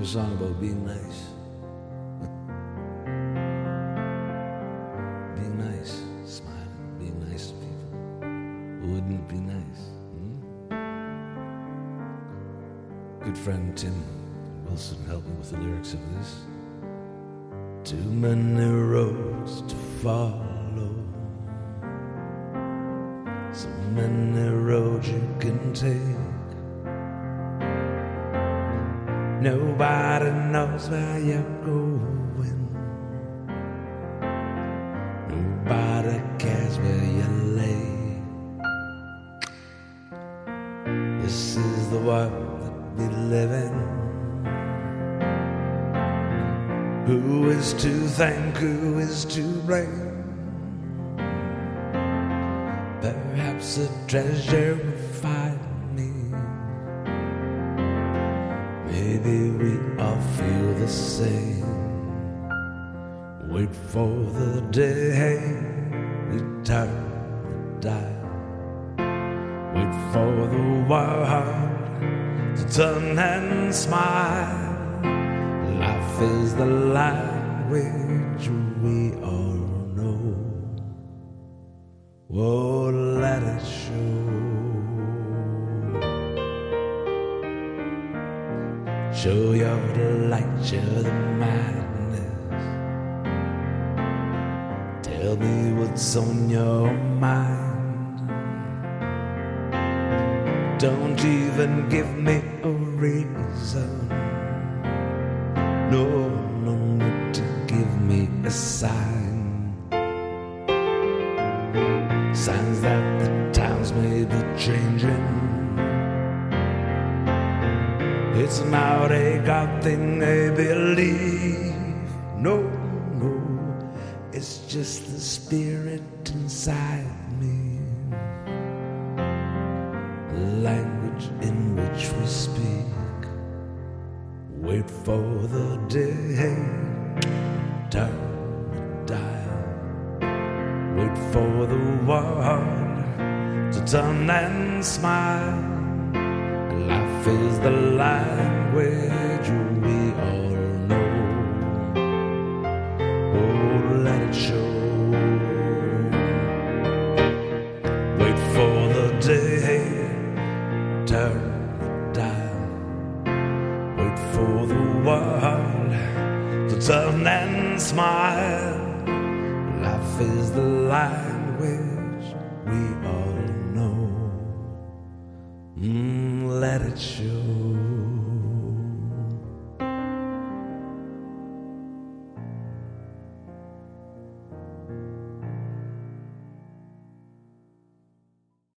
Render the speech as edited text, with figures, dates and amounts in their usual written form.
a song about being nice. Being nice, smiling, being nice to people. Wouldn't it be nice? Good friend Tim Wilson helped me with the lyrics of this. Too many roads to follow, so many roads you can take. Nobody knows where you're going. Nobody cares where you lay. This is the world that we live in. Who is to thank, who is to blame? Perhaps a treasure will find me. Maybe we all feel the same. Wait for the day we turn the dial. Wait for the world to turn and smile. Life is the language we all know. Oh, let it show. Show your delight, show the madness. Tell me what's on your mind. Don't even give me a reason. No need to give me a sign. Signs that the times may be changing. It's not a God thing they believe. No, it's just the spirit inside me. The language in which we speak. Wait for the day, turn the dial. Wait for the world to turn and smile. Life is the language we all know. Oh, let it show. Wait for the day, turn the dial. Wait for the world to turn and smile. Life is the language we all know. Let it show.